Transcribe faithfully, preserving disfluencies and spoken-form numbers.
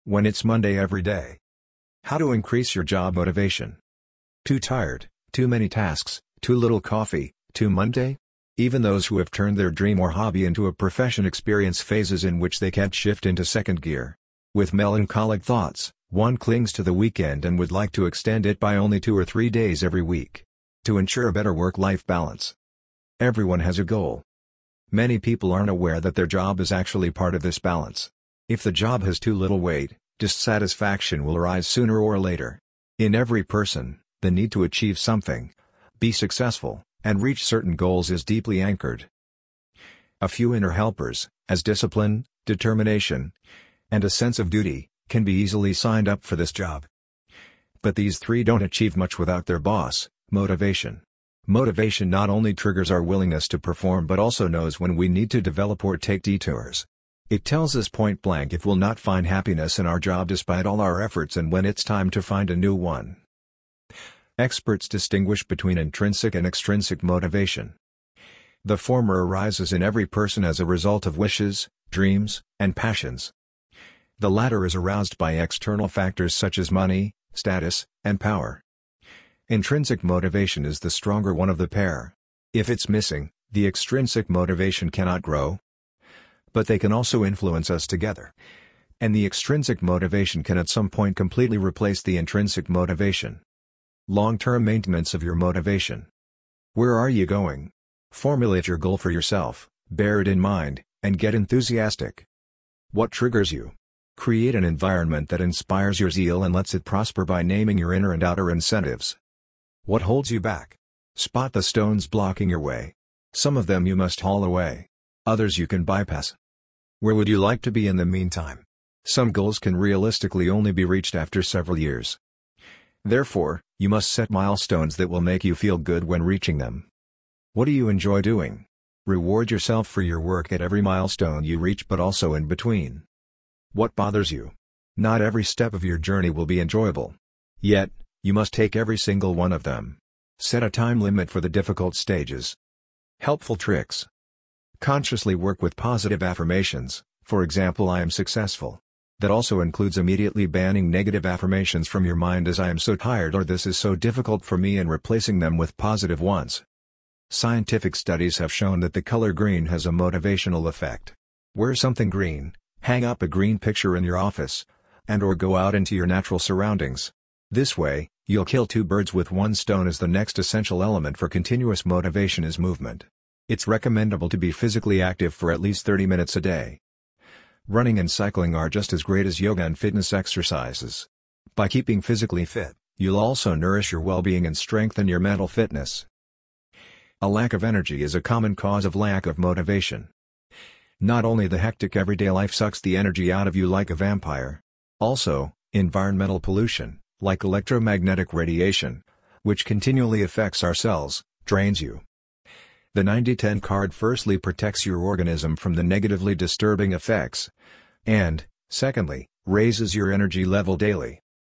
when it's Monday every day? How to increase your job motivation? Too tired, too many tasks, too little coffee, too Monday? Even those who have turned their dream or hobby into a profession experience phases in which they can't shift into second gear. With melancholic thoughts, one clings to the weekend and would like to extend it by only two or three days every week. To ensure a better work-life balance. Everyone has a goal. Many people aren't aware that their job is actually part of this balance. If the job has too little weight, dissatisfaction will arise sooner or later. In every person, the need to achieve something, be successful, and reach certain goals is deeply anchored. A few inner helpers, as discipline, determination, and a sense of duty, can be easily signed up for this job. But these three don't achieve much without their boss, motivation. Motivation not only triggers our willingness to perform but also knows when we need to develop or take detours. It tells us point blank if we'll not find happiness in our job despite all our efforts and when it's time to find a new one. Experts distinguish between intrinsic and extrinsic motivation. The former arises in every person as a result of wishes, dreams, and passions. The latter is aroused by external factors such as money, status, and power. Intrinsic motivation is the stronger one of the pair. If it's missing, the extrinsic motivation cannot grow. But they can also influence us together. And the extrinsic motivation can at some point completely replace the intrinsic motivation. Long-term maintenance of your motivation. Where are you going? Formulate your goal for yourself, bear it in mind, and get enthusiastic. What triggers you? Create an environment that inspires your zeal and lets it prosper by naming your inner and outer incentives. What holds you back? Spot the stones blocking your way. Some of them you must haul away. Others you can bypass. Where would you like to be in the meantime? Some goals can realistically only be reached after several years. Therefore, you must set milestones that will make you feel good when reaching them. What do you enjoy doing? Reward yourself for your work at every milestone you reach but also in between. What bothers you? Not every step of your journey will be enjoyable. Yet, you must take every single one of them. Set a time limit for the difficult stages. Helpful tricks. Consciously work with positive affirmations, for example, I am successful. That also includes immediately banning negative affirmations from your mind as I am so tired or this is so difficult for me and replacing them with positive ones. Scientific studies have shown that the color green has a motivational effect. Wear something green, hang up a green picture in your office, and or go out into your natural surroundings. This way, you'll kill two birds with one stone as the next essential element for continuous motivation is movement. It's recommendable to be physically active for at least thirty minutes a day. Running and cycling are just as great as yoga and fitness exercises. By keeping physically fit, you'll also nourish your well-being and strengthen your mental fitness. A lack of energy is a common cause of lack of motivation. Not only the hectic everyday life sucks the energy out of you like a vampire. Also, environmental pollution, like electromagnetic radiation, which continually affects our cells, drains you. The ninety ten card firstly protects your organism from the negatively disturbing effects, and, secondly, raises your energy level daily.